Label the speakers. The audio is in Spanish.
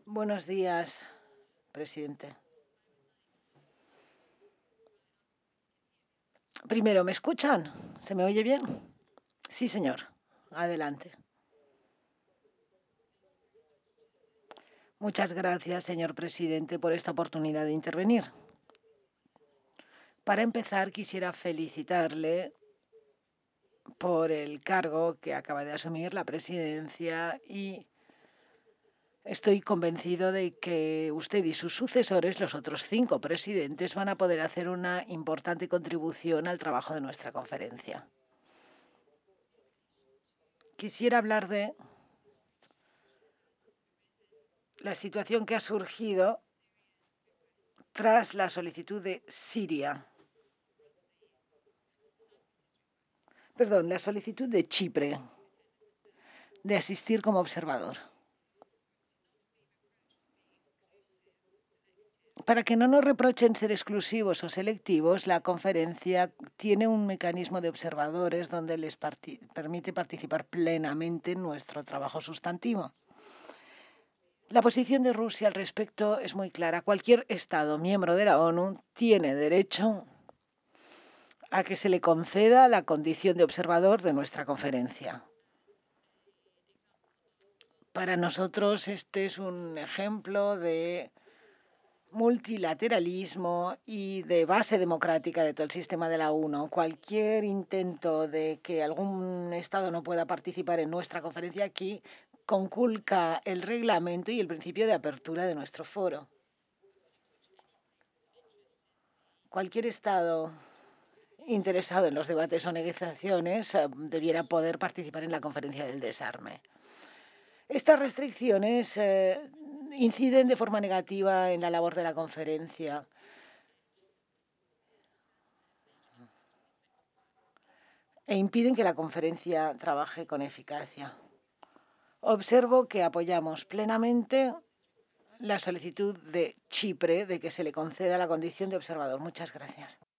Speaker 1: Buenos días, presidente. Primero, ¿me escuchan? ¿Se me oye bien? Sí, señor. Adelante. Muchas gracias, señor presidente, por esta oportunidad de intervenir. Para empezar, quisiera felicitarle por el cargo que acaba de asumir la presidencia y estoy convencido de que usted y sus sucesores, los otros 5 presidentes, van a poder hacer una importante contribución al trabajo de nuestra conferencia. Quisiera hablar de la situación que ha surgido tras la solicitud de Siria. Perdón, la solicitud de Chipre de asistir como observador. Para que no nos reprochen ser exclusivos o selectivos, la conferencia tiene un mecanismo de observadores donde les permite participar plenamente en nuestro trabajo sustantivo. La posición de Rusia al respecto es muy clara. Cualquier Estado miembro de la ONU tiene derecho a que se le conceda la condición de observador de nuestra conferencia. Para nosotros este es un ejemplo de multilateralismo y de base democrática de todo el sistema de la ONU. Cualquier intento de que algún Estado no pueda participar en nuestra conferencia aquí conculca el reglamento y el principio de apertura de nuestro foro. Cualquier Estado interesado en los debates o negociaciones debiera poder participar en la conferencia del desarme. Estas restricciones inciden de forma negativa en la labor de la conferencia e impiden que la conferencia trabaje con eficacia. Observo que apoyamos plenamente la solicitud de Chipre de que se le conceda la condición de observador. Muchas gracias.